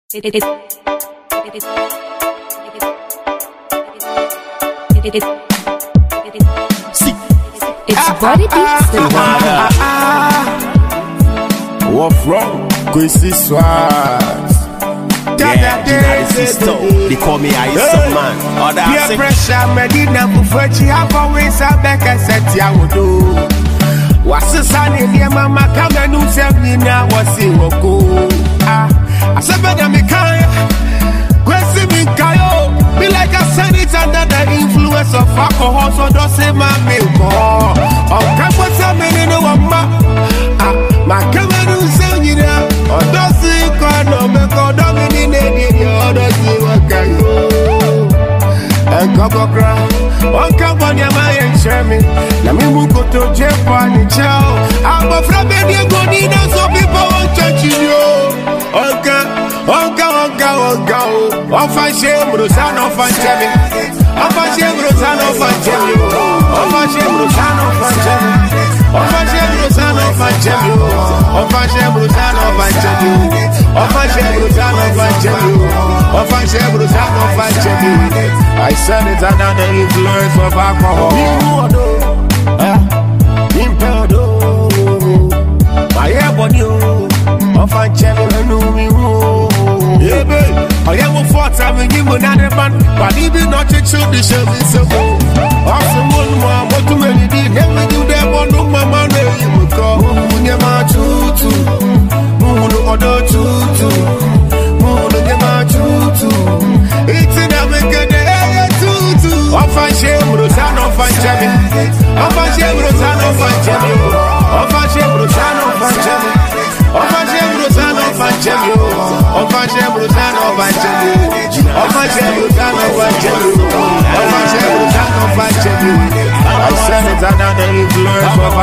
It's body beats the What's wrong? Kwesi Swat. They call me Ice Man. Peer pressure, Medina Buffetti, I've always a back and set ya would do. What's the sun in your mama come and do something now? What's it will go? I said, better me kind. Kwesi me kayo. Be like a son, it's under the influence of alcohol, so don't say my milk. Oh, come what's happening in the one my camera do say you know. Oh, don't see God, no, make God dominate you. Oh, don't see what can you. And come cry. Oh, come on, your man, share me. Let me move to Japan and chow. I'm a friend, you go need so people won't touch you. Okay. On fa shame, Rosano Fanchemi. On fa shame, Rosano Fanchemi. On fa shame, Rosano Fanchemi. On fa shame, Rosano Fanchemi. On fa shame, Rosano Fanchemi. On fa shame, Rosano Fanchemi. On fa shame, Rosano Fanchemi. I said it's under the influence of alcohol. My air on Fanchemi. Yeah, babe. I am a 4 time and give another man, but even not a child, the show is so good. Awesome, one more, what too many did, never do that one, no mamma, you will call Munema Tutu, Munu Odo Tutu, Munu Yama Tutu, it's in America, the area Tutu. Off I shame, Rosano Fanchemi, off I shame, Rosano Fanchemi, off I shame, Rosano Fanchemi, off I shame, Rosano Fanchemi, off I shame, Rosano Fanchemi, off I shame, Rosano Fanchemi. I said it's another influence of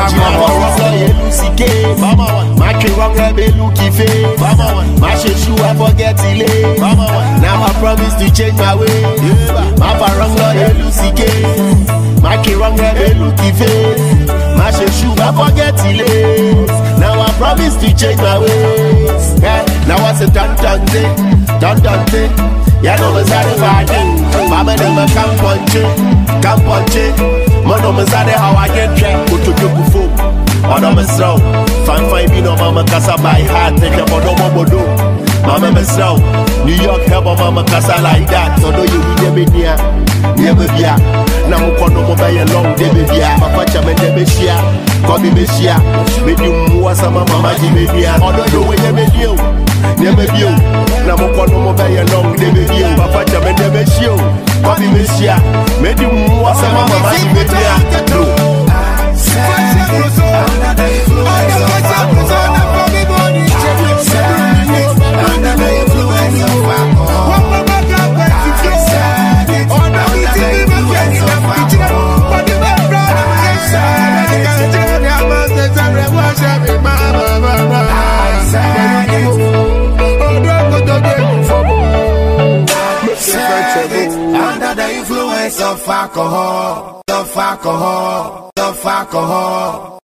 alcohol. My king wrong be looking face. My shoe I forget to lay. Now I promise to change my way. My parang my king wrong be looking face. My shoe I forget to lay. Now I promise to change my ways. Now what's a dun day. Ya know me satisfied. Mama never come punch it. Mano me say how I get drunk. Go to the phone. Mano me slow. Fine be no mama casa by heart. Take a bodo. Mama me slow. New York help mama casa like that. So do you be near? Never be. Now mo kono mo buy a long day be. Papa chame de be share. Come be share. Me do mo sama mama di be dia. Odo do we be dio. Never be. Now mo kono mo buy a long day be. Papa chame de be share. Come be share. Me do mo sama mama di be dia. Under the influence of alcohol.